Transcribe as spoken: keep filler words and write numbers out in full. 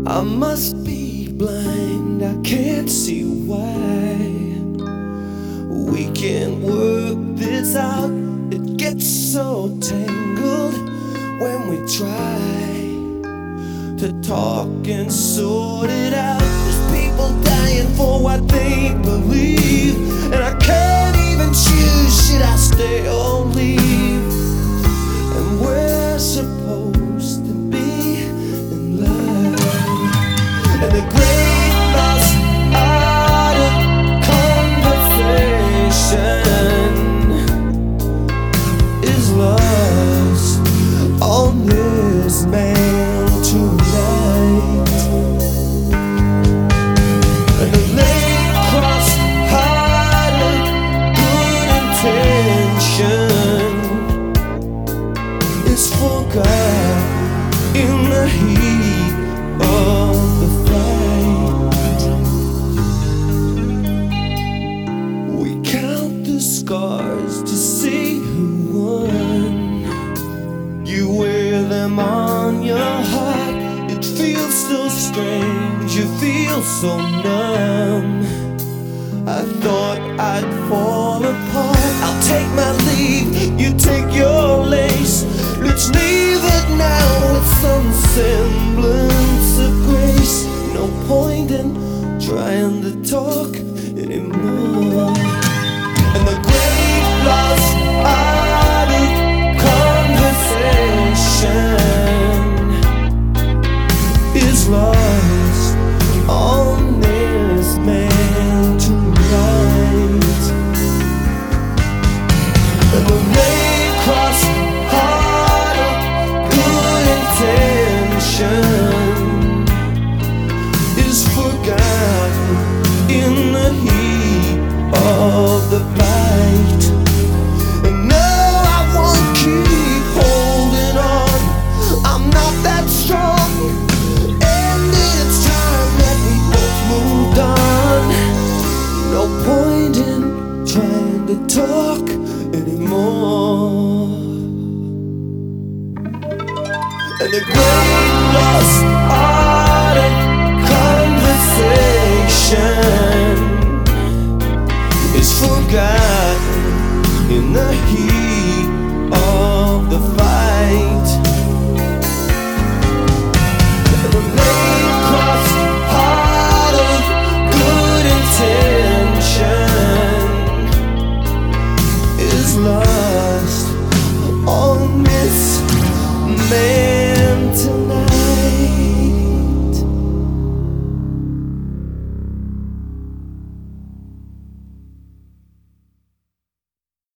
I must be blind, I can't see why we can't work this out. It gets so tangled when we try to talk and sort it out. There's people dying for what they believe, and I can't even choose, should I stay or leave? And we're supposed to be in love, and the great lost art of conversation is lost on this man tonight. And the late cross heart of good intention is forgot in the heat of the fight. We count the scars to see who won. You wear them on your heart. It feels so strange, you feel so numb. I thought I'd fall apart. I'll take my leave, you take your lace. Let's leave it now with some semblance of grace. No point in trying to talk anymore. And the great lost art of conversation is lost on this man tonight. And the red cross heart of good intention is forgotten in the heat of the fight. And no, I won't keep holding on, I'm not that strong. And it's time that we both moved on. No point in trying to talk anymore. And the great